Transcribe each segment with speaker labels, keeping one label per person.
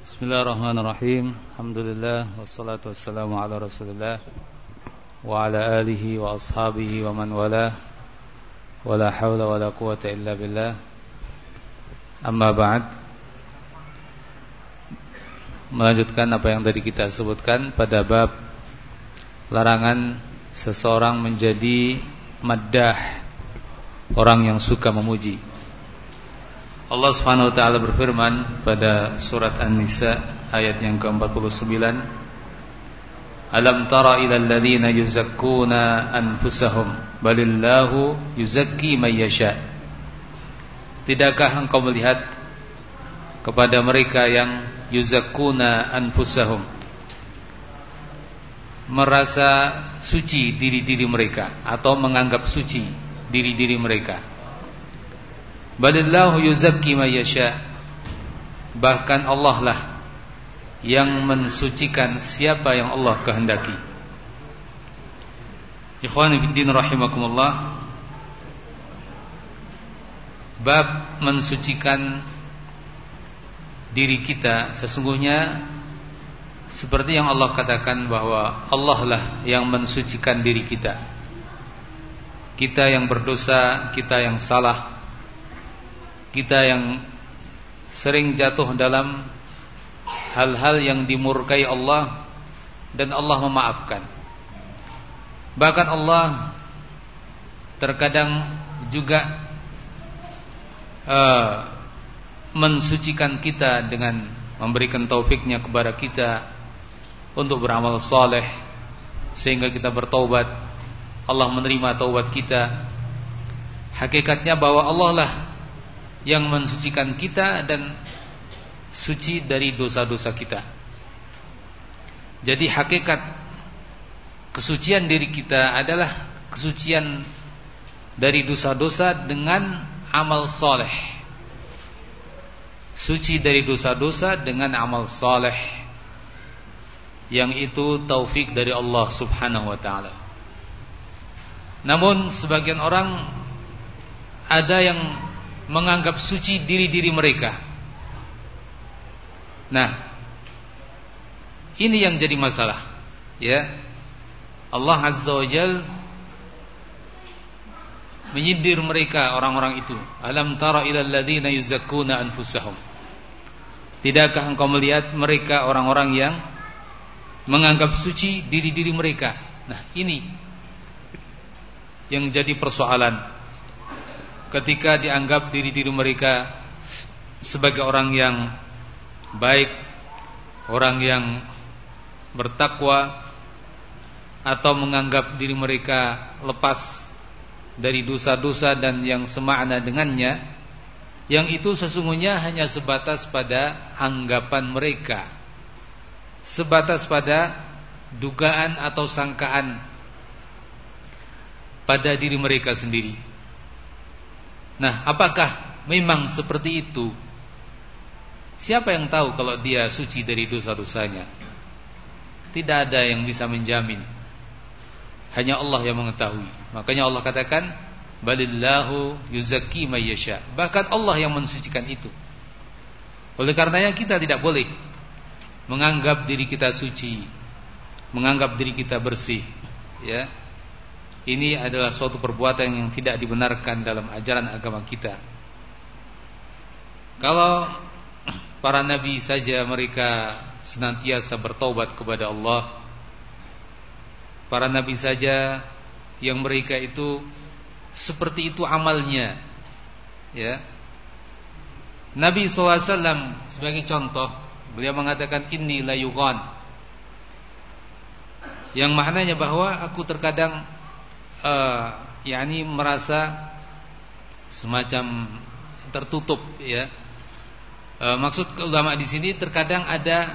Speaker 1: Bismillahirrahmanirrahim. Alhamdulillah wassalatu wassalamu ala Rasulillah wa ala alihi wa ashabihi wa man wala wala hawla wala quwata illa billah. Amma ba'd. Melanjutkan apa yang tadi kita sebutkan pada bab larangan seseorang menjadi maddah, orang yang suka memuji. Allah Subhanahu wa taala berfirman pada surat An-Nisa ayat yang ke-49, Alam tara ilal ladzina yuzakkuna anfusahum balillahu yuzakki may yasha. Tidakkah engkau melihat kepada mereka yang yuzakkuna anfusahum, merasa suci diri-diri mereka atau menganggap suci diri-diri mereka. Balillahu yuzakki may yasha. Bahkan Allah lah yang mensucikan siapa yang Allah kehendaki. Ikhwani fiddin rahimakumullah. Bab mensucikan diri kita, sesungguhnya seperti yang Allah katakan bahwa Allah lah yang mensucikan diri kita. Kita yang berdosa, kita yang salah, kita yang sering jatuh dalam hal-hal yang dimurkai Allah, dan Allah memaafkan. Bahkan Allah terkadang juga mensucikan kita dengan memberikan taufiknya kepada kita untuk beramal saleh, sehingga kita bertaubat. Allah menerima taubat kita. Hakikatnya bahwa Allah lah yang mensucikan kita dan suci dari dosa-dosa kita. Jadi hakikat kesucian diri kita adalah kesucian dari dosa-dosa dengan amal soleh. Suci dari dosa-dosa dengan amal soleh, yang itu taufik dari Allah Subhanahu wa ta'ala. Namun sebagian orang ada yang menganggap suci diri-diri mereka. Nah, ini yang jadi masalah, ya. Allah Azza wa Jalla menyindir mereka, orang-orang itu. Alam tara ilal ladzina yuzakkuna anfusahum. Tidakkah engkau melihat mereka, orang-orang yang menganggap suci diri-diri mereka? Nah, ini yang jadi persoalan. Ketika dianggap diri-diri mereka sebagai orang yang baik, orang yang bertakwa, atau menganggap diri mereka lepas dari dosa-dosa dan yang semakna dengannya, yang itu sesungguhnya hanya sebatas pada anggapan mereka, sebatas pada dugaan atau sangkaan pada diri mereka sendiri. Nah, apakah memang seperti itu? Siapa yang tahu kalau dia suci dari dosa-dosanya? Tidak ada yang bisa menjamin. Hanya Allah yang mengetahui. Makanya Allah katakan, balillahu yuzakki may yasha. Bahkan Allah yang mensucikan itu. Oleh karenanya kita tidak boleh menganggap diri kita suci, menganggap diri kita bersih, ya. Ini adalah suatu perbuatan yang tidak dibenarkan dalam ajaran agama kita. Kalau para nabi saja mereka senantiasa bertaubat kepada Allah, para nabi saja yang mereka itu seperti itu amalnya, ya. Nabi SAW sebagai contoh, beliau mengatakan inni la yughan, yang maknanya bahwa aku terkadang yakni merasa semacam tertutup, ya. Maksud ulama di sini terkadang ada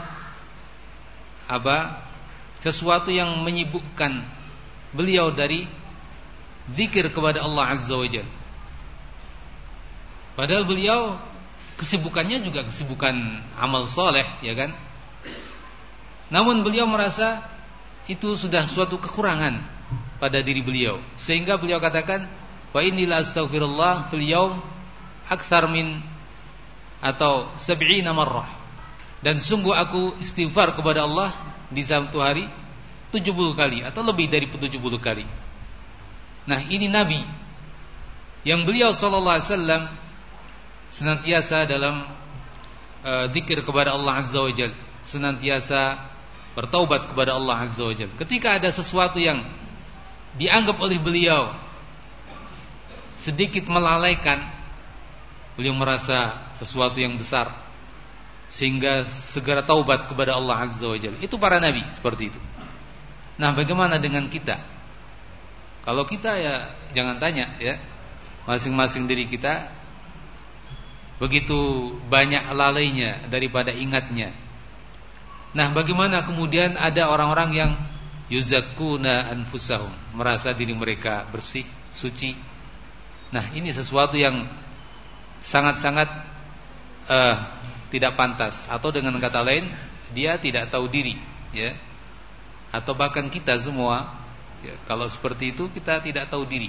Speaker 1: sesuatu yang menyibukkan beliau dari zikir kepada Allah Azza wa Jalla. Padahal beliau kesibukannya juga kesibukan amal soleh, ya kan? Namun beliau merasa itu sudah suatu kekurangan pada diri beliau, sehingga beliau katakan, wa inni la astaghfirullah fil yaum akthar min atau 70 marrah. Dan sungguh aku istighfar kepada Allah di satu hari 70 kali atau lebih dari 70 kali. Nah, ini Nabi yang beliau sallallahu alaihi wasallam senantiasa dalam zikir kepada Allah azza wajalla, senantiasa bertaubat kepada Allah azza wajalla. Ketika ada sesuatu yang dianggap oleh beliau sedikit melalaikan, beliau merasa sesuatu yang besar sehingga segera taubat kepada Allah azza wajalla. Itu para nabi seperti itu. Nah, bagaimana dengan kita? Kalau kita ya jangan tanya ya. Masing-masing diri kita begitu banyak lalainya daripada ingatnya. Nah, bagaimana kemudian ada orang-orang yang yuzakkuna anfusahum, merasa diri mereka bersih, suci. Nah, ini sesuatu yang sangat-sangat tidak pantas, atau dengan kata lain dia tidak tahu diri ya. Atau bahkan kita semua ya, kalau seperti itu kita tidak tahu diri.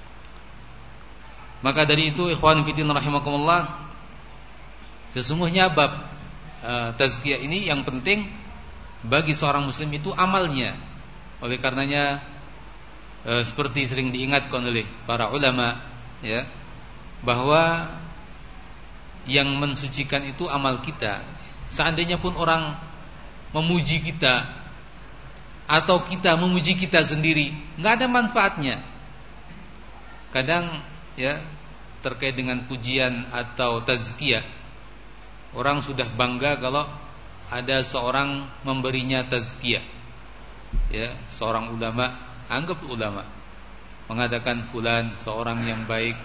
Speaker 1: Maka dari itu ikhwan fillah rahimakumullah, sesungguhnya bab tazkiyah ini yang penting bagi seorang muslim itu amalnya. Oleh karenanya seperti sering diingatkan oleh para ulama ya, bahwa yang mensucikan itu amal kita. Seandainya pun orang memuji kita atau kita memuji kita sendiri, nggak ada manfaatnya. Kadang ya terkait dengan pujian atau tazkiyah, orang sudah bangga kalau ada seorang memberinya tazkiyah. Ya, seorang ulama, anggap ulama mengatakan fulan seorang yang baik.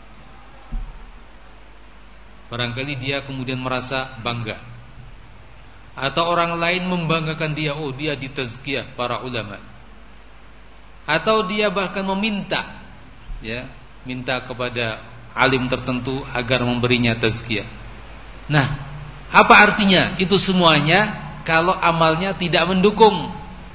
Speaker 1: Barangkali dia kemudian merasa bangga. Atau orang lain membanggakan dia, oh dia ditazkiyah para ulama. Atau dia bahkan meminta ya, minta kepada alim tertentu agar memberinya tazkiyah. Nah, apa artinya itu semuanya kalau amalnya tidak mendukung?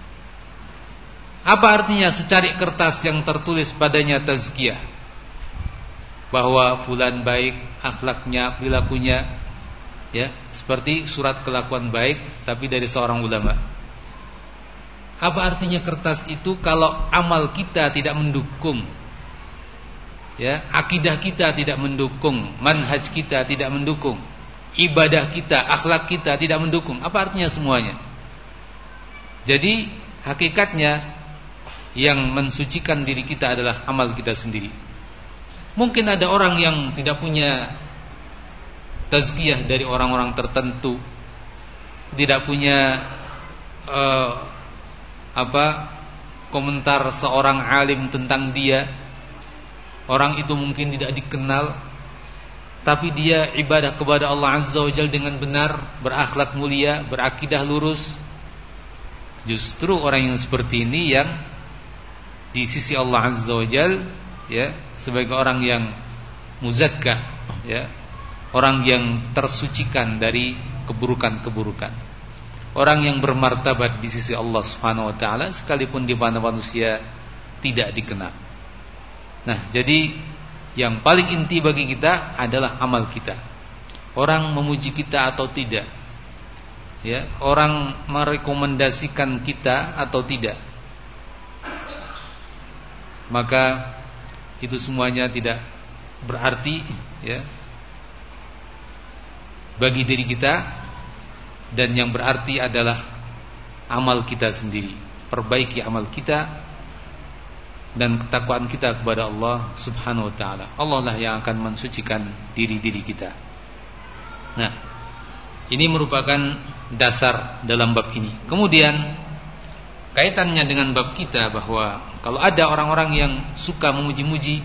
Speaker 1: Apa artinya secari kertas yang tertulis padanya tazkiyah, bahwa fulan baik akhlaknya, perilakunya ya, seperti surat kelakuan baik tapi dari seorang ulama. Apa artinya kertas itu kalau amal kita tidak mendukung? Ya, akidah kita tidak mendukung, manhaj kita tidak mendukung, ibadah kita, akhlak kita tidak mendukung. Apa artinya semuanya? Jadi hakikatnya yang mensucikan diri kita adalah amal kita sendiri. Mungkin ada orang yang tidak punya tazkiyah dari orang-orang tertentu, tidak punya komentar seorang alim tentang dia. Orang itu mungkin tidak dikenal, tapi dia ibadah kepada Allah azza wa jalla dengan benar, berakhlak mulia, berakidah lurus. Justru orang yang seperti ini yang di sisi Allah azza wa jalla ya, sebagai orang yang muzakkah ya, orang yang tersucikan dari keburukan-keburukan, orang yang bermartabat di sisi Allah subhanahu wa ta'ala, sekalipun di mana manusia tidak dikenal. Nah, jadi yang paling inti bagi kita adalah amal kita. Orang memuji kita atau tidak ya, orang merekomendasikan kita atau tidak, maka itu semuanya tidak berarti ya bagi diri kita. Dan yang berarti adalah amal kita sendiri. Perbaiki amal kita dan ketakwaan kita kepada Allah subhanahu wa ta'ala. Allah lah yang akan mensucikan diri-diri kita. Nah, ini merupakan dasar dalam bab ini. Kemudian kaitannya dengan bab kita, bahwa kalau ada orang-orang yang suka memuji-muji,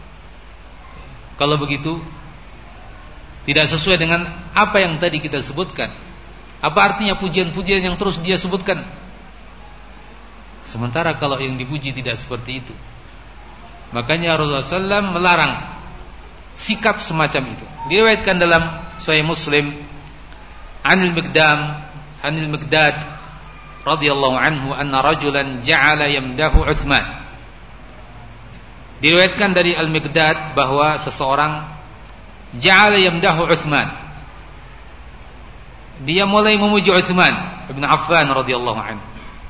Speaker 1: kalau begitu tidak sesuai dengan apa yang tadi kita sebutkan. Apa artinya pujian-pujian yang terus dia sebutkan? Sementara kalau yang dipuji tidak seperti itu. Makanya Rasulullah SAW melarang sikap semacam itu. Diriwayatkan dalam Sahih Muslim Anil Miqdad radhiyallahu anhu anna rajulan ja'ala yamdahu Utsman. Diriwayatkan dari Al-Miqdad bahwa seseorang ja'ala yamdahu Utsman, dia mulai memuji Utsman bin Affan radhiyallahu anhu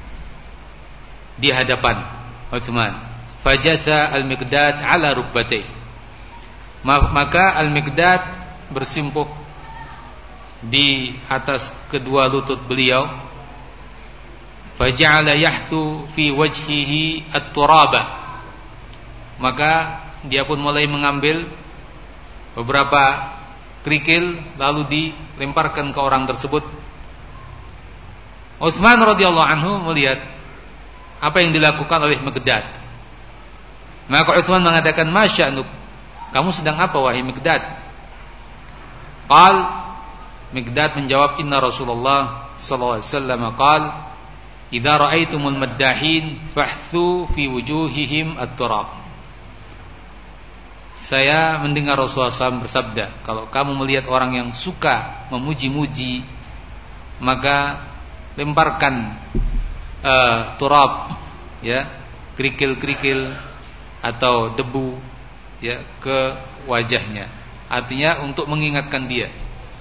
Speaker 1: di hadapan Utsman. Fajatha al-Miqdad ala rukbatayhi, maka al-Miqdad bersimpuh di atas kedua lutut beliau. Faja'ala yahthu fi wajhihi at-turaba, maka dia pun mulai mengambil beberapa kerikil lalu dilemparkan ke orang tersebut. Utsman radhiyallahu anhu melihat apa yang dilakukan oleh Miqdad. Maka Utsman mengatakan, "Masya'nuk? Kamu sedang apa wahai Miqdad?" Qal, Miqdad menjawab, "Inna Rasulullah sallallahu alaihi wasallam qala, idza ra'aitumul maddahin fahthu fi wujuhihim at-turab." Saya mendengar Rasulullah SAW bersabda, kalau kamu melihat orang yang suka memuji-muji, maka lemparkan turab, ya, kerikil-kerikil atau debu, ya, ke wajahnya. Artinya untuk mengingatkan dia,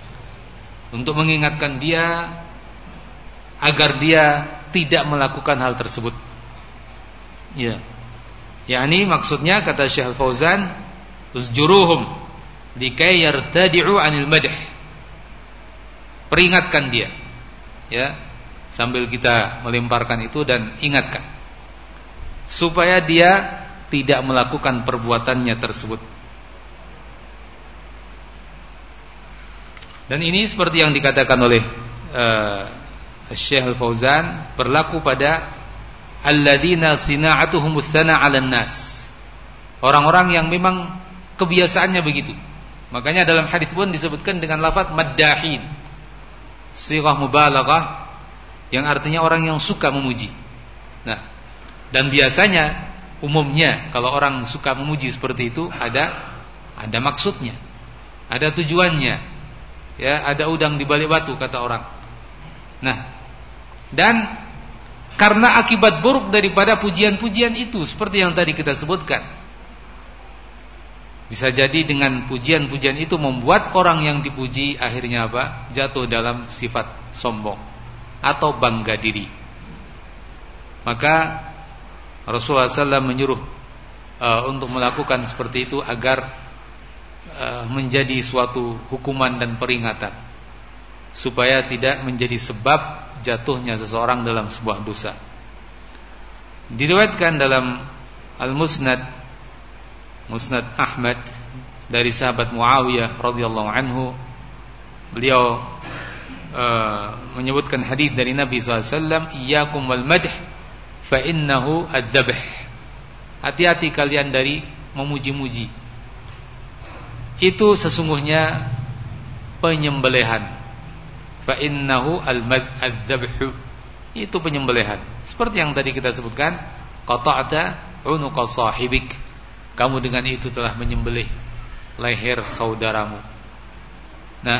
Speaker 1: agar dia tidak melakukan hal tersebut. Ya, yakni maksudnya kata Syekh Al-Fauzan, usjuruhum likai yartadi'u 'anil madh. Peringatkan dia, ya, sambil kita melemparkan itu, dan ingatkan supaya dia tidak melakukan perbuatannya tersebut. Dan ini seperti yang dikatakan oleh Syekh Al-Fauzan, berlaku pada alladzina sina'atuhumus sana 'alan nas, orang-orang yang memang kebiasaannya begitu. Makanya dalam hadis pun disebutkan dengan lafaz maddahin, sighah mubalaghah, yang artinya orang yang suka memuji. Nah, dan biasanya umumnya kalau orang suka memuji seperti itu ada maksudnya, ada tujuannya, ya, ada udang di balik batu kata orang. Nah, dan karena akibat buruk daripada pujian-pujian itu, seperti yang tadi kita sebutkan, bisa jadi dengan pujian-pujian itu membuat orang yang dipuji akhirnya apa? Jatuh dalam sifat sombong atau bangga diri. Maka Rasulullah SAW menyuruh untuk melakukan seperti itu agar menjadi suatu hukuman dan peringatan, supaya tidak menjadi sebab jatuhnya seseorang dalam sebuah dosa. Diriwayatkan dalam Al-Musnad, Musnad Ahmad, dari sahabat Muawiyah radhiyallahu anhu, beliau menyebutkan hadis dari Nabi SAW, iyyakum wal madh fa innahu ad-dabh. Hati-hati kalian dari memuji-muji, itu sesungguhnya penyembelihan. Fa innahu ad-dabh, itu penyembelihan. Seperti yang tadi kita sebutkan, qata'ta unuqa sahibik, kamu dengan itu telah menyembelih leher saudaramu. Nah,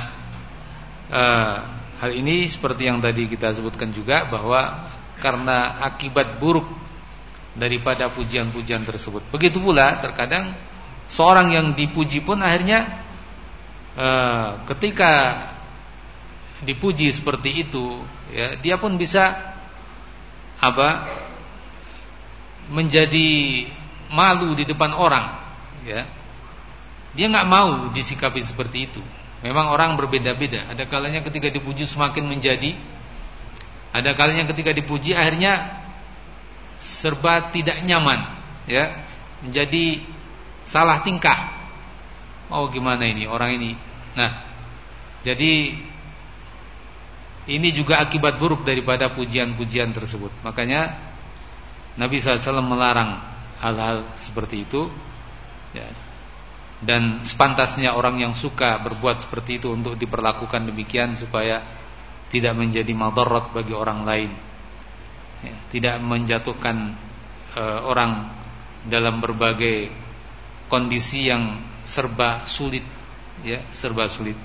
Speaker 1: hal ini seperti yang tadi kita sebutkan juga, bahwa karena akibat buruk daripada pujian-pujian tersebut. Begitu pula terkadang seorang yang dipuji pun akhirnya ketika dipuji seperti itu, ya, dia pun bisa menjadi malu di depan orang, ya. Dia nggak mau disikapi seperti itu. Memang orang berbeda-beda. Ada kalanya ketika dipuji semakin menjadi, ada kalanya ketika dipuji akhirnya serba tidak nyaman, ya, menjadi salah tingkah. Oh, gimana ini orang ini? Nah, jadi ini juga akibat buruk daripada pujian-pujian tersebut. Makanya Nabi SAW melarang hal-hal seperti itu, ya. Dan sepantasnya orang yang suka berbuat seperti itu untuk diperlakukan demikian, supaya tidak menjadi madarat bagi orang lain, ya, tidak menjatuhkan orang dalam berbagai kondisi yang serba sulit, ya, serba sulit.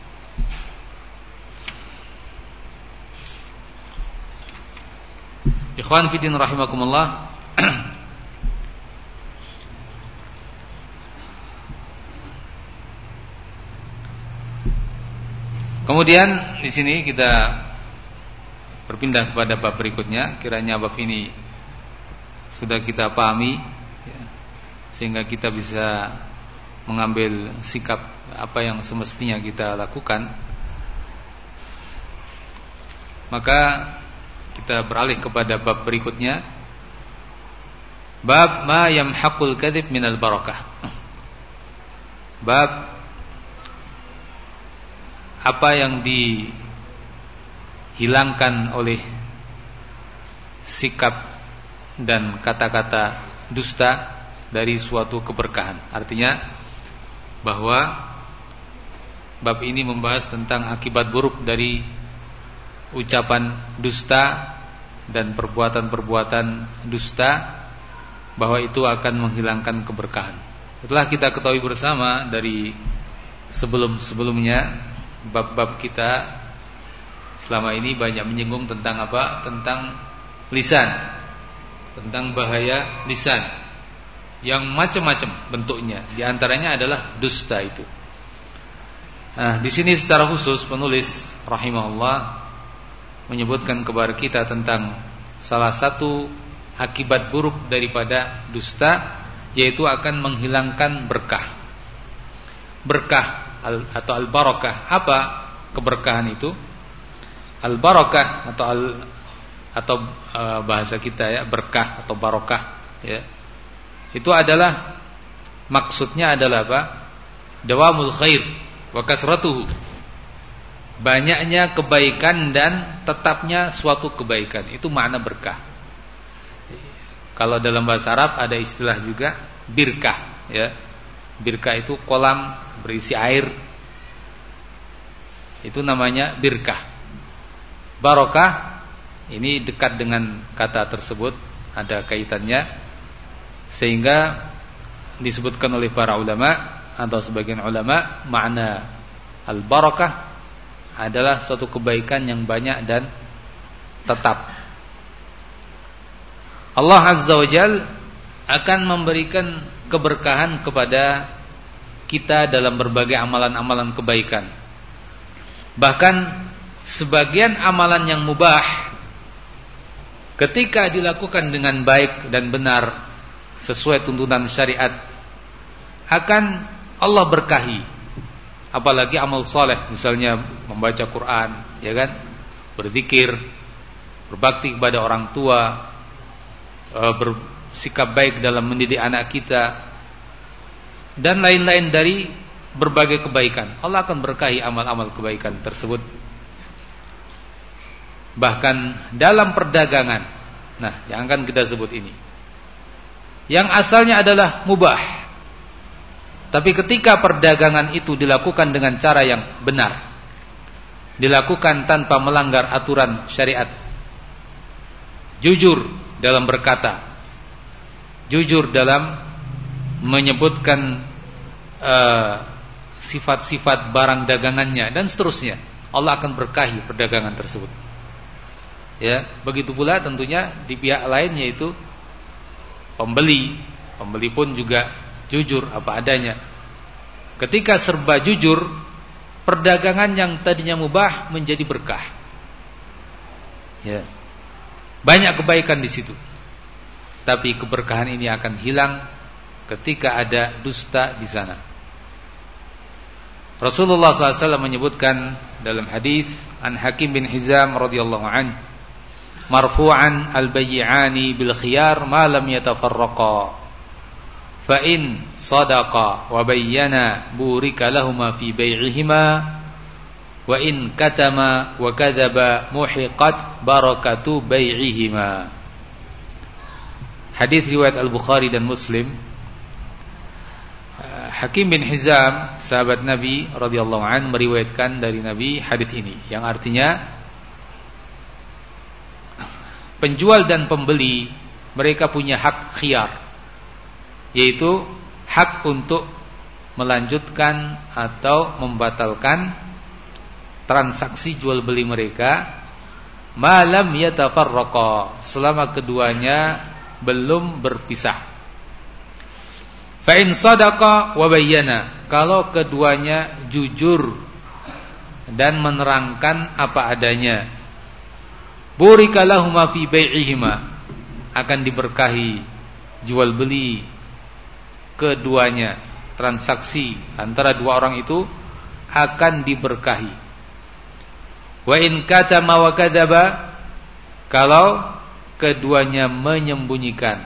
Speaker 1: Ikhwan fillah rahimakumullah. Kemudian Kemudian di sini kita berpindah kepada bab berikutnya. Kiranya bab ini sudah kita pahami ya, sehingga kita bisa mengambil sikap apa yang semestinya kita lakukan. Maka kita beralih kepada bab berikutnya. Bab ma yamhaqul kadhib minal barakah. Bab apa yang dihilangkan oleh sikap dan kata-kata dusta dari suatu keberkahan. Artinya bahwa bab ini membahas tentang akibat buruk dari ucapan dusta dan perbuatan-perbuatan dusta, bahwa itu akan menghilangkan keberkahan. Setelah kita ketahui bersama dari sebelum-sebelumnya, bab-bab kita selama ini banyak menyinggung tentang apa? Tentang lisan, tentang bahaya lisan yang macam-macam bentuknya. Di antaranya adalah dusta itu. Nah, di sini secara khusus penulis rahimahullah menyebutkan kepada kita tentang salah satu akibat buruk daripada dusta, yaitu akan menghilangkan berkah. Berkah atau al-barakah. Apa keberkahan itu? Al-barakah atau bahasa kita ya, berkah atau barakah ya. Itu adalah maksudnya adalah apa? Dawamul khair wa kathratuhu. Banyaknya kebaikan dan tetapnya suatu kebaikan. Itu makna berkah. Kalau dalam bahasa Arab ada istilah juga birkah ya. Birkah itu kolam berisi air. Itu namanya birkah. Barokah ini dekat dengan kata tersebut, ada kaitannya, sehingga disebutkan oleh para ulama atau sebagian ulama, makna al-barakah adalah suatu kebaikan yang banyak dan tetap. Allah Azza wa Jalla akan memberikan keberkahan kepada kita dalam berbagai amalan-amalan kebaikan. Bahkan sebagian amalan yang mubah, ketika dilakukan dengan baik dan benar sesuai tuntunan syariat, akan Allah berkahi. Apalagi amal soleh, misalnya membaca Quran, ya kan, berzikir, berbakti kepada orang tua, bersikap baik dalam mendidik anak kita, dan lain-lain dari berbagai kebaikan. Allah akan berkahi amal-amal kebaikan tersebut. Bahkan dalam perdagangan, nah yang akan kita sebut ini, yang asalnya adalah mubah, tapi ketika perdagangan itu dilakukan dengan cara yang benar, dilakukan tanpa melanggar aturan syariat, jujur dalam berkata, jujur dalam menyebutkan sifat-sifat barang dagangannya dan seterusnya, Allah akan berkahi perdagangan tersebut. Ya, begitu pula tentunya di pihak lain, yaitu pembeli. Pembeli pun juga jujur apa adanya. Ketika serba jujur, perdagangan yang tadinya mubah menjadi berkah. Ya. Banyak kebaikan di situ. Tapi keberkahan ini akan hilang ketika ada dusta di sana. Rasulullah SAW menyebutkan dalam hadis an Hakim bin Hizam radhiyallahu anhu, marfu'an al-bay'ani bil khiyar ma lam yatafarraqa, fa in sadaqa wa bayyana burika lahumā fi bay'ihima, wa in katama wa kadzaba muhiqat barakatu bay'ihima. Hadis riwayat Al-Bukhari dan Muslim. Hakim bin Hizam, sahabat Nabi radhiyallahu anhu, meriwayatkan dari Nabi hadis ini, yang artinya penjual dan pembeli mereka punya hak khiyar, yaitu hak untuk melanjutkan atau membatalkan transaksi jual beli mereka malam yatafarraqa, selama keduanya belum berpisah. Fa in sadaqa wa bayyana, kalau keduanya jujur dan menerangkan apa adanya. Burika lahuma fi bai'ihima, akan diberkahi jual beli keduanya, transaksi antara dua orang itu akan diberkahi. Wa in katama wa kadzaba, kalau keduanya menyembunyikan,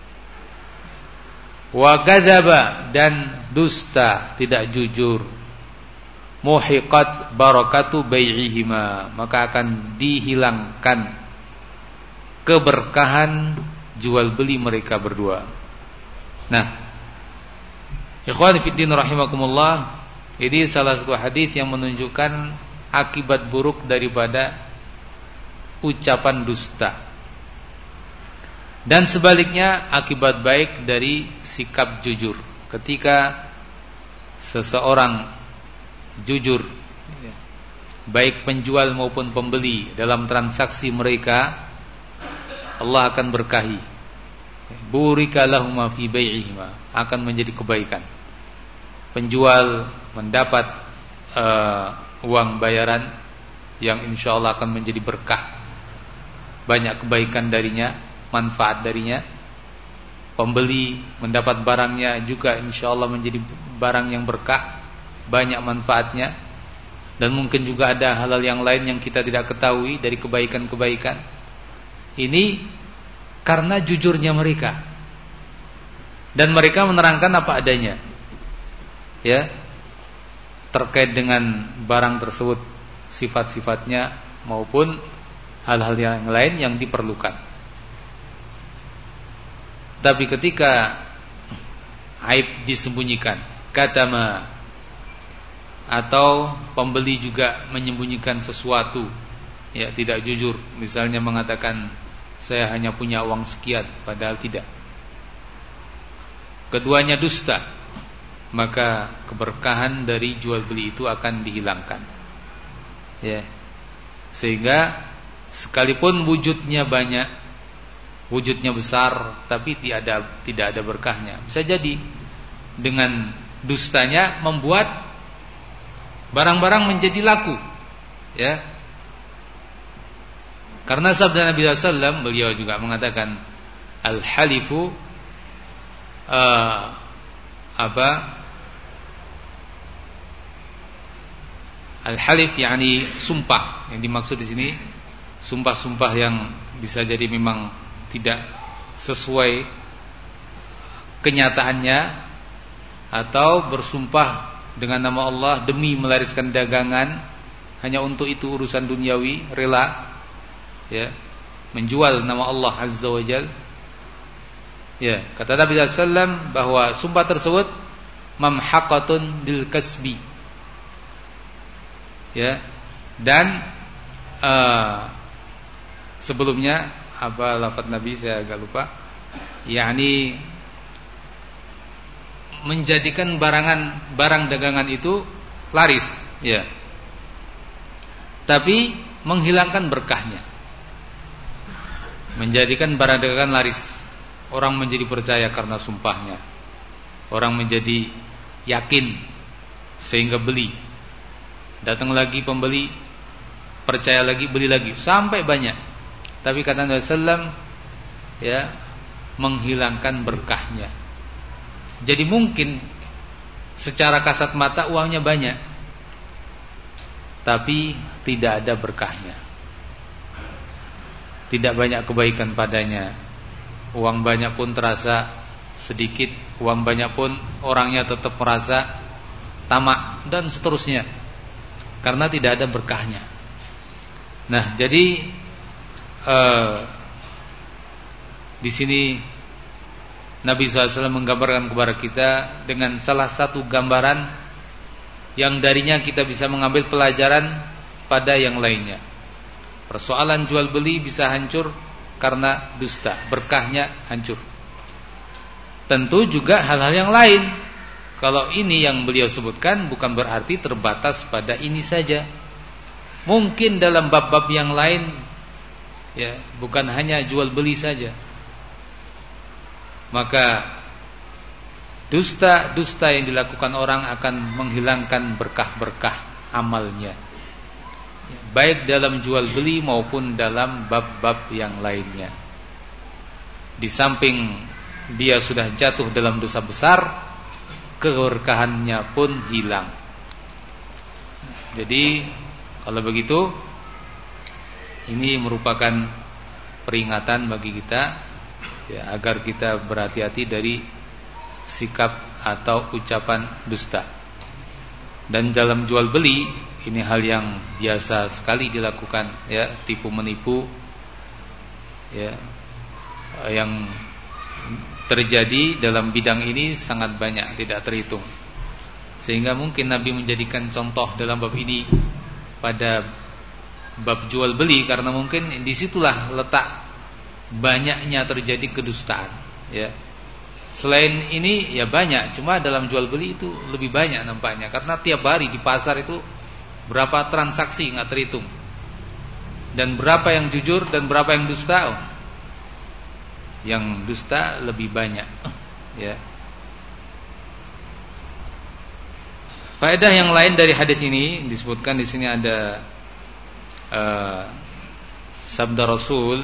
Speaker 1: wa kadzaba, dan dusta, tidak jujur, muhiqat barakatu bai'ihima, maka akan dihilangkan keberkahan jual beli mereka berdua. Nah, ikhwan fillah rahimakumullah, ini salah satu hadis yang menunjukkan akibat buruk daripada ucapan dusta. Dan sebaliknya akibat baik dari sikap jujur. Ketika seseorang jujur, baik penjual maupun pembeli, dalam transaksi mereka, Allah akan berkahi. Burika lahuma fi bai'ihima, akan menjadi kebaikan. Penjual mendapat uang bayaran yang insyaallah akan menjadi berkah, banyak kebaikan darinya, manfaat darinya. Pembeli mendapat barangnya juga insyaallah menjadi barang yang berkah, banyak manfaatnya. Dan mungkin juga ada hal-hal yang lain yang kita tidak ketahui dari kebaikan-kebaikan. Ini karena jujurnya mereka, dan mereka menerangkan apa adanya, ya, terkait dengan barang tersebut, sifat-sifatnya maupun hal-hal yang lain yang diperlukan. Tapi ketika aib disembunyikan, katama, atau pembeli juga menyembunyikan sesuatu, ya, tidak jujur, misalnya mengatakan saya hanya punya uang sekian padahal tidak, keduanya dusta, maka keberkahan dari jual beli itu akan dihilangkan, ya. Sehingga sekalipun wujudnya banyak, wujudnya besar, tapi tidak ada berkahnya. Bisa jadi dengan dustanya membuat barang-barang menjadi laku, ya. Karena sabda Nabi SAW, beliau juga mengatakan al-halifu al-halif yakni sumpah. Yang dimaksud di sini sumpah-sumpah yang bisa jadi memang tidak sesuai kenyataannya, atau bersumpah dengan nama Allah demi melariskan dagangan, hanya untuk itu urusan duniawi, rela, ya, menjual nama Allah Azza wa Jal. Ya, kata Nabi SAW bahwa sumpah tersebut mamhaqatun bil kasbi, ya. Dan sebelumnya apa lafaz Nabi, saya agak lupa, yakni menjadikan barang dagangan itu laris, ya, tapi menghilangkan berkahnya. Menjadikan barang dagangan laris, orang menjadi percaya karena sumpahnya, orang menjadi yakin sehingga beli, datang lagi pembeli, percaya lagi, beli lagi, sampai banyak. Tapi kata Nabi SAW, ya, menghilangkan berkahnya. Jadi mungkin secara kasat mata uangnya banyak, tapi tidak ada berkahnya, tidak banyak kebaikan padanya. Uang banyak pun terasa sedikit, uang banyak pun orangnya tetap merasa tamak, dan seterusnya, karena tidak ada berkahnya. Nah, jadi di sini Nabi SAW menggambarkan kepada kita dengan salah satu gambaran yang darinya kita bisa mengambil pelajaran pada yang lainnya. Persoalan jual beli bisa hancur karena dusta, berkahnya hancur. Tentu juga hal-hal yang lain. Kalau ini yang beliau sebutkan bukan berarti terbatas pada ini saja. Mungkin dalam bab-bab yang lain, ya, bukan hanya jual beli saja. Maka dusta yang dilakukan orang akan menghilangkan berkah-berkah amalnya. baik dalam jual beli maupun dalam bab-bab yang lainnya. Di samping dia sudah jatuh dalam dosa besar, keberkahannya pun hilang. Jadi kalau begitu, ini merupakan peringatan bagi kita, ya, agar kita berhati-hati dari sikap atau ucapan dusta. Dan dalam jual beli, ini hal yang biasa sekali dilakukan, ya, tipu menipu, ya, yang terjadi dalam bidang ini sangat banyak, tidak terhitung. Sehingga mungkin Nabi menjadikan contoh dalam bab ini pada bab jual beli, karena mungkin disitulah letak banyaknya terjadi kedustaan, ya. Selain ini ya banyak, cuma dalam jual beli itu lebih banyak nampaknya, karena tiap hari di pasar itu berapa transaksi nggak terhitung, dan berapa yang jujur dan berapa yang dusta. Yang dusta lebih banyak, ya. Faedah yang lain dari hadis ini disebutkan di sini ada sabda Rasul,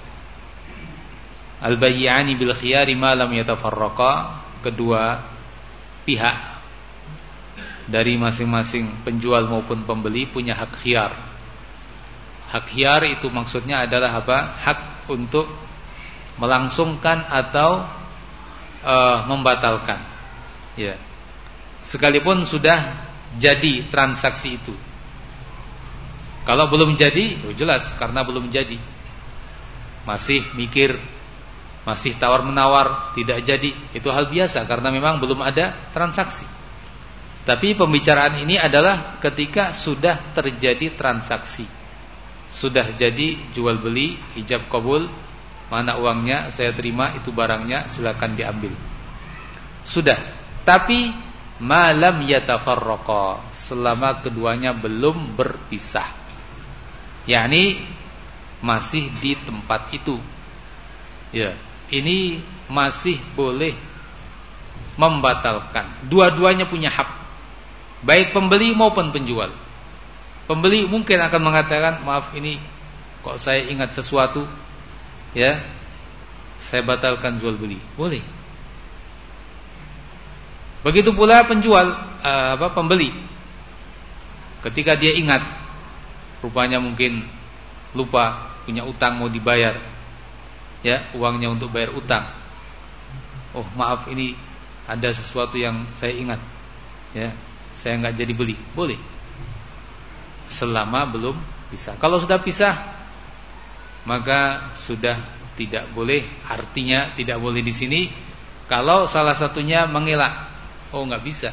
Speaker 1: al-bayyani bil khiyari ma lam yatafarraqa. Kedua pihak dari masing-masing penjual maupun pembeli punya hak khiyar. Hak khiyar itu maksudnya adalah apa? Hak untuk melangsungkan atau membatalkan, ya. Sekalipun sudah jadi transaksi itu. Kalau belum jadi, jelas karena belum jadi, masih mikir, masih tawar-menawar, tidak jadi, itu hal biasa karena memang belum ada transaksi. Tapi pembicaraan ini adalah ketika sudah terjadi transaksi, sudah jadi jual beli, ijab qabul, mana uangnya, saya terima, itu barangnya, silakan diambil. Sudah. Tapi malam yatafarraqa, selama keduanya belum berpisah, yakni masih di tempat itu, ya, ini masih boleh membatalkan. Dua-duanya punya hak, baik pembeli maupun penjual. Pembeli mungkin akan mengatakan, maaf, ini kok saya ingat sesuatu, ya, saya batalkan jual beli. Boleh. Begitu pula penjual, pembeli, ketika dia ingat, rupanya mungkin lupa, punya utang mau dibayar, ya, uangnya untuk bayar utang. Oh maaf, ini ada sesuatu yang saya ingat, ya, saya nggak jadi beli. Boleh, selama belum pisah. Kalau sudah pisah, maka sudah tidak boleh. Artinya tidak boleh di sini kalau salah satunya mengelak, oh nggak bisa,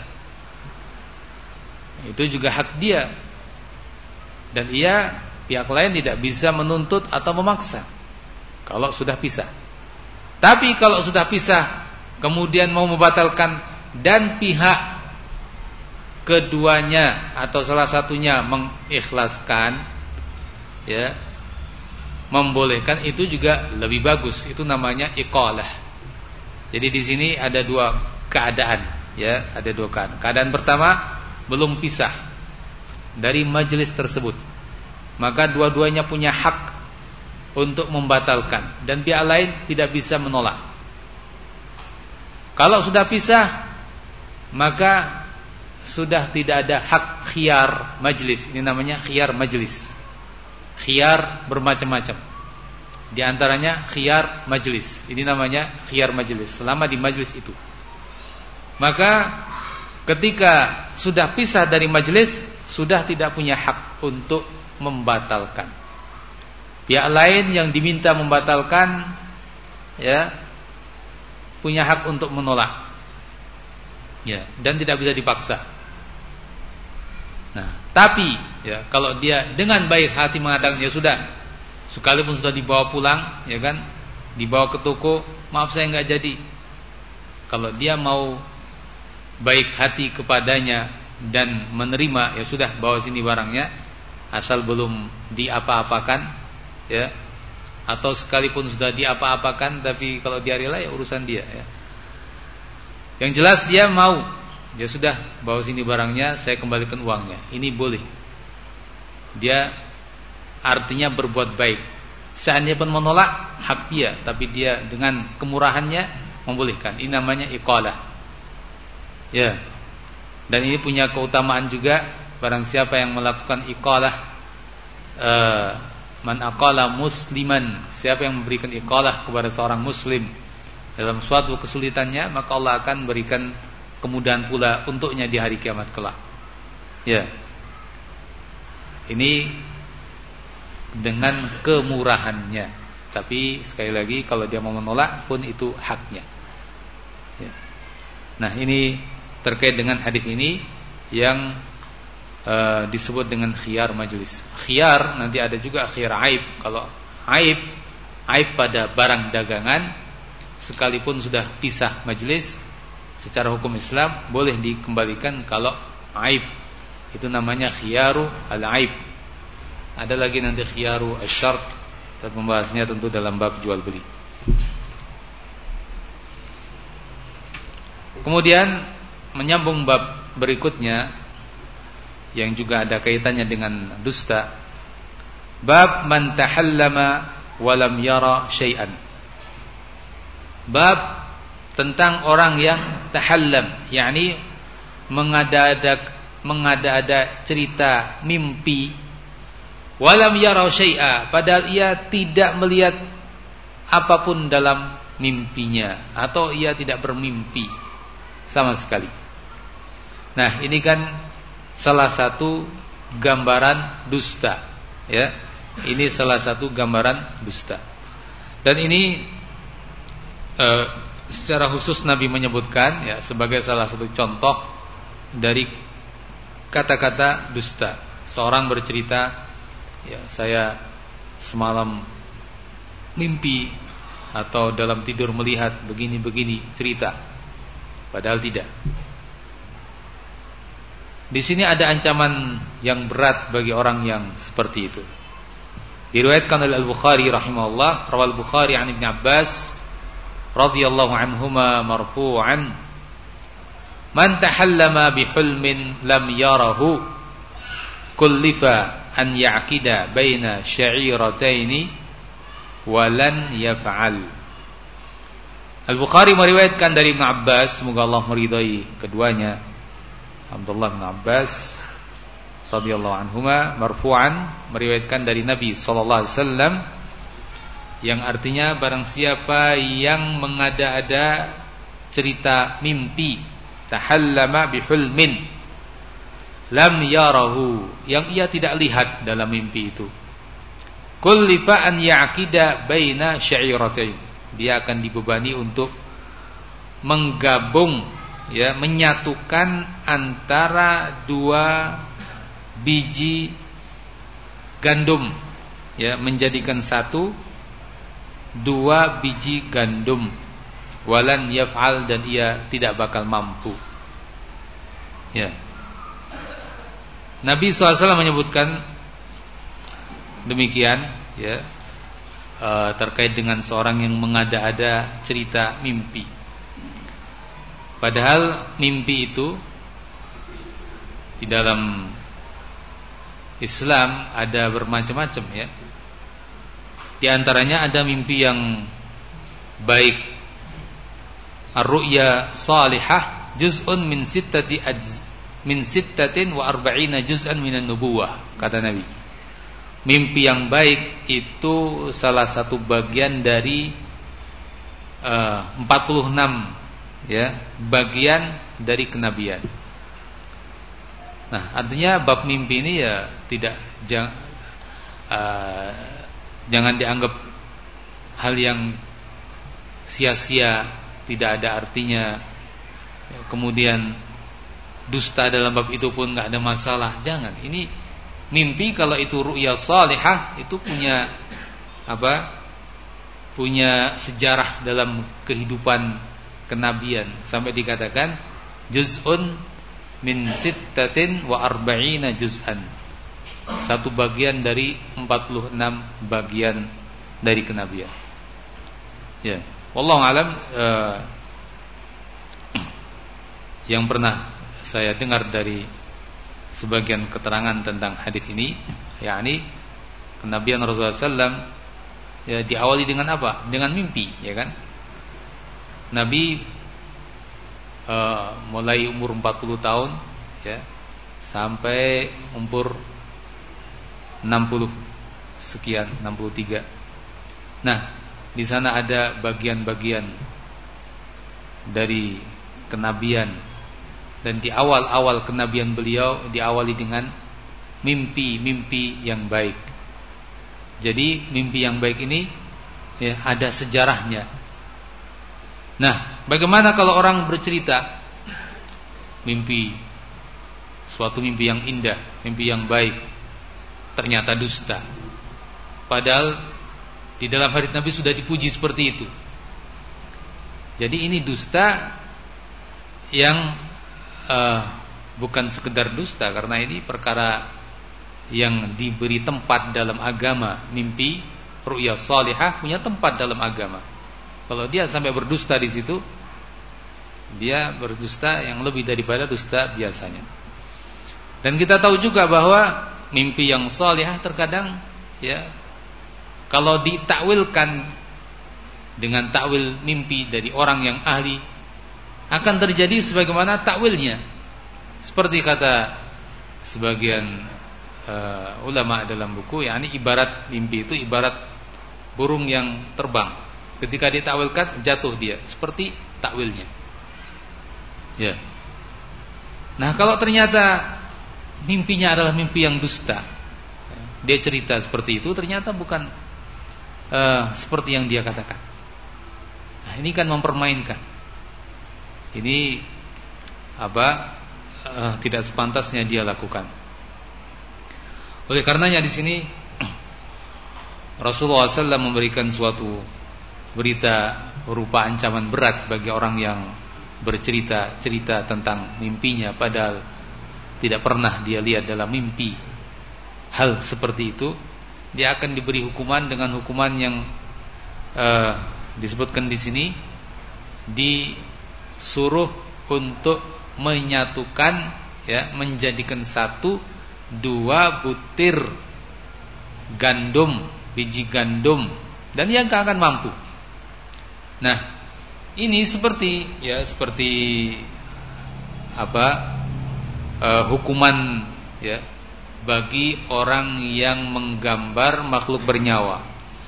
Speaker 1: itu juga hak dia, dan pihak lain tidak bisa menuntut atau memaksa kalau sudah pisah. Tapi kalau sudah pisah kemudian mau membatalkan, dan pihak keduanya atau salah satunya mengikhlaskan, ya, membolehkan, itu juga lebih bagus. Itu namanya iqalah. Jadi di sini ada dua keadaan, ya, ada dua keadaan. Keadaan pertama, belum pisah dari majelis tersebut, maka dua-duanya punya hak untuk membatalkan, dan pihak lain tidak bisa menolak. Kalau sudah pisah, maka sudah tidak ada hak khiyar majlis. Ini namanya khiyar majlis. Khiyar bermacam-macam, di antaranya khiyar majlis. Ini namanya khiyar majlis, selama di majlis itu. Maka ketika sudah pisah dari majlis, sudah tidak punya hak untuk membatalkan. Pihak lain yang diminta membatalkan, ya, punya hak untuk menolak, ya, dan tidak bisa dipaksa. Nah, tapi ya, kalau dia dengan baik hati mengatakan, ya sudah, sekalipun sudah dibawa pulang, ya kan, dibawa ke toko, maaf saya nggak jadi. Kalau dia mau baik hati kepadanya dan menerima, ya sudah, bawa sini barangnya, asal belum diapa-apakan, ya, atau sekalipun sudah diapa-apakan, tapi kalau dia rela, ya urusan dia, ya. Yang jelas dia mau, ya sudah, bawa sini barangnya, saya kembalikan uangnya. Ini boleh. Dia artinya berbuat baik. Seandainya pun menolak, hak dia, tapi dia dengan kemurahannya membolehkan. Ini namanya iqalah. Ya. Dan ini punya keutamaan juga. Barang siapa yang melakukan iqalah, man aqala musliman, siapa yang memberikan iqalah kepada seorang muslim dalam suatu kesulitannya, maka Allah akan berikan kemudahan pula untuknya di hari kiamat kelak. Ya. Ini dengan kemurahannya. Tapi sekali lagi, kalau dia mau menolak pun itu haknya. Ya. Nah, ini terkait dengan hadis ini yang disebut dengan khiyar majlis. Khiyar nanti ada juga khiyar aib. Kalau aib pada barang dagangan, sekalipun sudah pisah majlis, secara hukum Islam boleh dikembalikan kalau aib. Itu namanya khiyaru al-aib. Ada lagi nanti khiyaru asy-syart, dan pembahasannya tentu dalam bab jual beli. Kemudian menyambung bab berikutnya yang juga ada kaitannya dengan dusta. Bab man tahallama wa lam yara syai'an. Bab tentang orang yang tahallam, yakni mengada-ada cerita mimpi, walam yara syai'a, padahal ia tidak melihat apapun dalam mimpinya, atau ia tidak bermimpi sama sekali. Nah, ini kan salah satu gambaran dusta, ya. Ini salah satu gambaran dusta. Dan ini secara khusus Nabi menyebutkan, ya, sebagai salah satu contoh dari kata-kata dusta. Seorang bercerita, ya, saya semalam mimpi atau dalam tidur melihat begini-begini, cerita, padahal tidak. Di sini ada ancaman yang berat bagi orang yang seperti itu. Diriwayatkan oleh Al-Bukhari rahimahullah, rawal Bukhari an Ibn Abbas radhiyallahu anhuma marfu'an, man tahallama bihulmin lam yarahu kullifa an ya'qida baina sya'irataini walan yaf'al. Al-Bukhari meriwayatkan dari Ibn Abbas, semoga Allah meridai keduanya, Abdullah bin Abbas radhiyallahu anhuma marfu'an, meriwayatkan dari Nabi sallallahu alaihi wasallam, yang artinya barang siapa yang mengada-ada cerita mimpi, tahallama bihulmin lam yarahu, yang ia tidak lihat dalam mimpi itu, kullifa an ya'qida baina sya'iratain, dia akan dibebani untuk menggabung, ya, menyatukan antara dua biji gandum, ya, menjadikan satu dua biji gandum, walan yaf'al, dan ia tidak bakal mampu. Ya. Nabi SAW menyebutkan demikian, ya, terkait dengan seorang yang mengada-ada cerita mimpi. Padahal mimpi itu di dalam Islam ada bermacam-macam, ya. Di antaranya ada mimpi yang baik. Ar-ru'ya salihah juz'un min sittatin wa arba'ina juz'an minan nubuwah, kata Nabi. Mimpi yang baik itu salah satu bagian dari 46, ya, bagian dari kenabian. Nah, artinya bab mimpi ini, ya, jangan dianggap hal yang sia-sia, tidak ada artinya. Kemudian dusta dalam bab itu pun nggak ada masalah. Jangan. Ini mimpi, kalau itu ru'ya salihah, itu punya punya sejarah dalam kehidupan kenabian, sampai dikatakan juz'un min sittatin wa arba'ina juz'an, satu bagian dari 46 bagian dari kenabian. Ya, wallahu alam. Yang pernah saya dengar dari sebagian keterangan tentang hadis ini, yakni kenabian Rasulullah SAW ya, diawali dengan apa? Dengan mimpi, ya kan? Nabi mulai umur 40 tahun ya, sampai umur 60 sekian, 63. Nah, di sana ada bagian-bagian dari kenabian, dan di awal-awal kenabian beliau diawali dengan mimpi-mimpi yang baik. Jadi mimpi yang baik ini ya, ada sejarahnya. Nah, bagaimana kalau orang bercerita mimpi, suatu mimpi yang indah, mimpi yang baik, ternyata dusta, padahal di dalam hadits Nabi sudah dipuji seperti itu. Jadi ini dusta yang bukan sekedar dusta, karena ini perkara yang diberi tempat dalam agama. Mimpi, ru'ya salihah punya tempat dalam agama. Kalau dia sampai berdusta di situ, dia berdusta yang lebih daripada dusta biasanya. Dan kita tahu juga bahwa mimpi yang salihah terkadang ya, kalau ditakwilkan dengan takwil mimpi dari orang yang ahli, akan terjadi sebagaimana takwilnya. Seperti kata sebagian ulama dalam buku, yakni ibarat mimpi itu ibarat burung yang terbang. Ketika ditakwilkan jatuh dia, seperti takwilnya. Ya. Nah, kalau ternyata mimpinya adalah mimpi yang dusta, dia cerita seperti itu, ternyata bukan seperti yang dia katakan. Nah, ini kan mempermainkan. Ini tidak sepantasnya dia lakukan. Oleh karenanya di sini Rasulullah SAW memberikan suatu berita berupa ancaman berat bagi orang yang bercerita tentang mimpinya, padahal tidak pernah dia lihat dalam mimpi hal seperti itu. Dia akan diberi hukuman dengan hukuman yang disebutkan di sini, disuruh untuk menyatukan ya, menjadikan 1-2 butir gandum, biji gandum, dan dia gak akan mampu. Nah, ini seperti hukuman ya bagi orang yang menggambar makhluk bernyawa.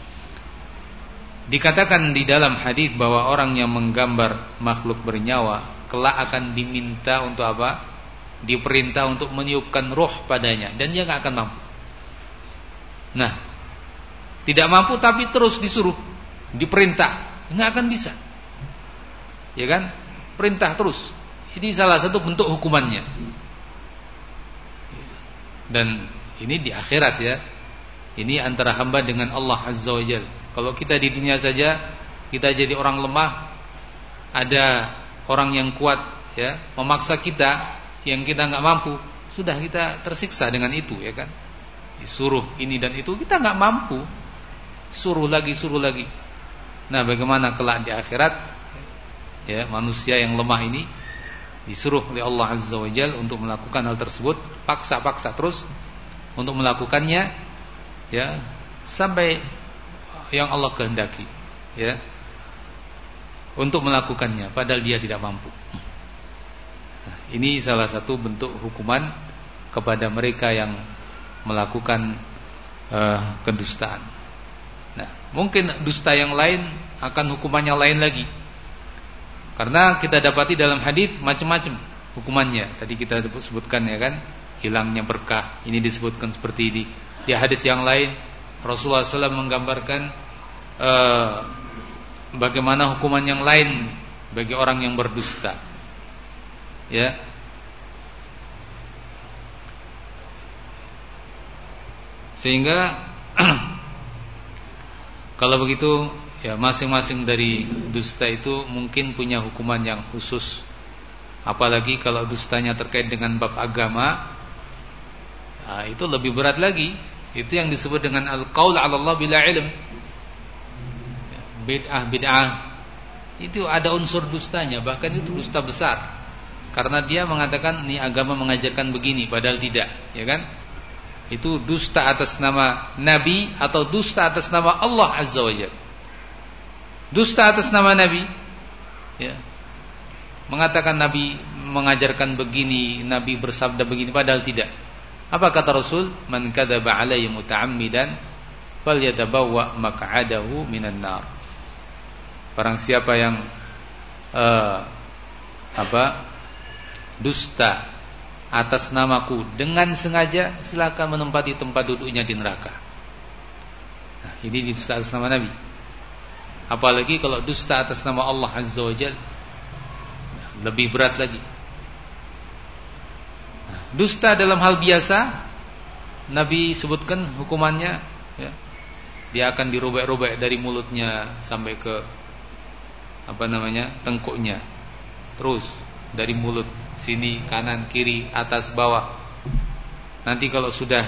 Speaker 1: Dikatakan di dalam hadis bahwa orang yang menggambar makhluk bernyawa kelak akan diminta untuk apa? Diperintah untuk meniupkan roh padanya, dan dia gak akan mampu. Nah, tidak mampu tapi terus disuruh, diperintah, nggak akan bisa, ya kan? Perintah terus. Ini salah satu bentuk hukumannya. Dan ini di akhirat ya. Ini antara hamba dengan Allah Azza wa Jalla. Kalau kita di dunia saja kita jadi orang lemah, ada orang yang kuat ya memaksa kita yang kita nggak mampu, sudah kita tersiksa dengan itu, ya kan? Disuruh ini dan itu kita nggak mampu, suruh lagi. Nah, bagaimana kelak di akhirat ya, manusia yang lemah ini disuruh oleh Allah Azza wa Jalla untuk melakukan hal tersebut, paksa terus untuk melakukannya ya, sampai yang Allah kehendaki ya, untuk melakukannya padahal dia tidak mampu. Nah, ini salah satu bentuk hukuman kepada mereka yang melakukan kedustaan. Nah, mungkin dusta yang lain akan hukumannya lain lagi. Karena kita dapati dalam hadis macam-macam hukumannya. Tadi kita sebutkan ya kan, hilangnya berkah. Ini disebutkan seperti ini. Di hadis yang lain Rasulullah SAW menggambarkan bagaimana hukuman yang lain bagi orang yang berdusta. Ya. Sehingga kalau begitu ya, masing-masing dari dusta itu mungkin punya hukuman yang khusus. Apalagi kalau dustanya terkait dengan bab agama, nah, itu lebih berat lagi. Itu yang disebut dengan al-qaul 'ala Allah bila ilm. Bid'ah itu ada unsur dustanya, bahkan itu dusta besar. Karena dia mengatakan ini agama mengajarkan begini padahal tidak, ya kan? itu dusta atas nama Nabi atau dusta atas nama Allah Azza wa Jalla. Dusta atas nama Nabi, ya, mengatakan Nabi mengajarkan begini, Nabi bersabda begini, padahal tidak. Apa kata Rasul? Man kadzaba alayya muta'ammidan falyatabawwa maq'adahu minan nar. Barang siapa yang dusta atas namaku dengan sengaja, silakan menempati tempat duduknya di neraka. Nah, ini dusta atas nama Nabi. Apalagi kalau dusta atas nama Allah Azza wa Jalla, lebih berat lagi. Nah, dusta dalam hal biasa, Nabi sebutkan hukumannya, ya, dia akan dirobek-robek dari mulutnya sampai ke tengkuknya, terus dari mulut sini, kanan, kiri, atas, bawah. Nanti kalau sudah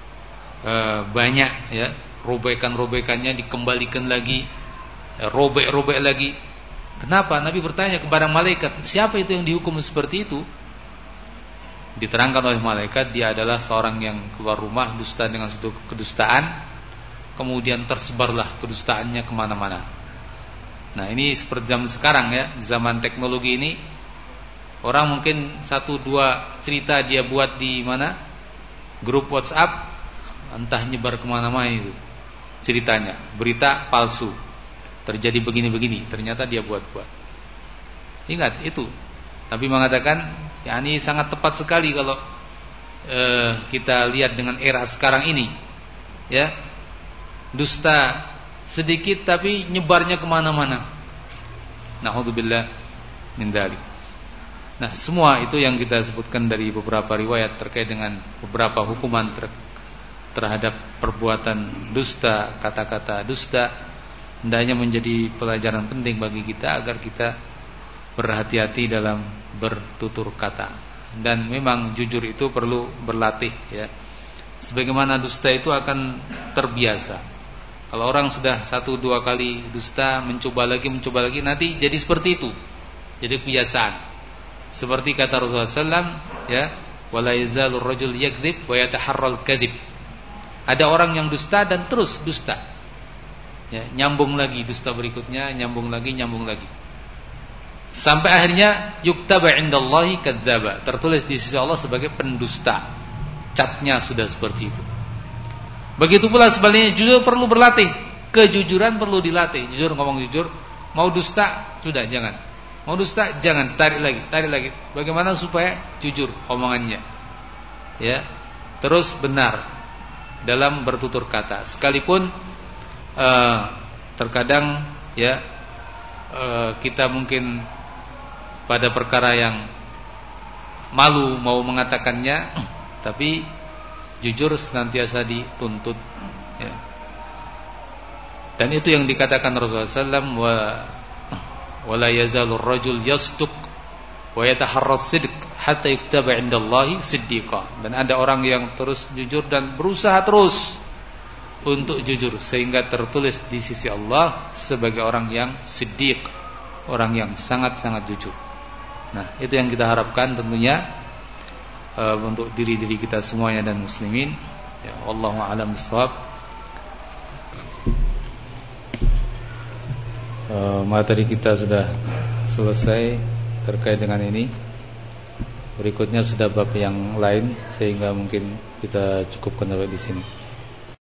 Speaker 1: banyak, ya, robekan-robekannya dikembalikan lagi, robek-robek lagi. Kenapa? Nabi bertanya kepada malaikat, siapa itu yang dihukum seperti itu? Diterangkan oleh malaikat, dia adalah seorang yang keluar rumah dusta dengan suatu kedustaan, kemudian tersebarlah kedustaannya kemana-mana. Nah, ini seperti zaman sekarang, ya, zaman teknologi ini, orang mungkin 1-2 cerita dia buat di mana, grup WhatsApp, entah nyebar kemana-mana itu ceritanya, berita palsu, terjadi begini-begini, ternyata dia buat-buat. Ingat itu. Nabi mengatakan, ya, ini sangat tepat sekali kalau kita lihat dengan era sekarang ini, ya, dusta sedikit tapi nyebarnya kemana-mana. Na'udzubillah min dzalik. Nah, semua itu yang kita sebutkan dari beberapa riwayat terkait dengan beberapa hukuman terhadap perbuatan dusta, kata-kata dusta, hendaknya menjadi pelajaran penting bagi kita agar kita berhati-hati dalam bertutur kata. Dan memang jujur itu perlu berlatih, ya. Sebagaimana dusta itu akan terbiasa. Kalau orang sudah 1-2 kali dusta, mencoba lagi, nanti jadi seperti itu, jadi kebiasaan. Seperti kata Rasulullah SAW, ya, wala yazalur rajul yakdzib wa yataharral kadzib. Ada orang yang dusta dan terus dusta, ya, nyambung lagi dusta berikutnya, nyambung lagi, sampai akhirnya yuktaba indallahi kadzdzaba, tertulis di sisi Allah sebagai pendusta. Capnya sudah seperti itu. Begitu pula sebaliknya, jujur perlu berlatih, kejujuran perlu dilatih. Jujur, ngomong jujur. Mau dusta, sudah jangan. Mau dusta, jangan, tarik lagi. Bagaimana supaya jujur omongannya, ya, terus benar dalam bertutur kata. Sekalipun terkadang, ya, kita mungkin pada perkara yang malu mau mengatakannya, tapi jujur senantiasa dituntut, ya. Dan itu yang dikatakan Rasulullah SAW, wala yazalur rajul yasduq wa yataharras sidq hatta yuktaba indallahi siddiqa. Dan ada orang yang terus jujur dan berusaha terus untuk jujur sehingga tertulis di sisi Allah sebagai orang yang siddiq, orang yang sangat-sangat jujur. Nah, itu yang kita harapkan tentunya untuk diri-diri kita semuanya dan muslimin, ya. Wallahu a'lam bishawab. Materi kita sudah selesai terkait dengan ini. Berikutnya sudah bab yang lain, sehingga mungkin kita cukupkan sampai di sini.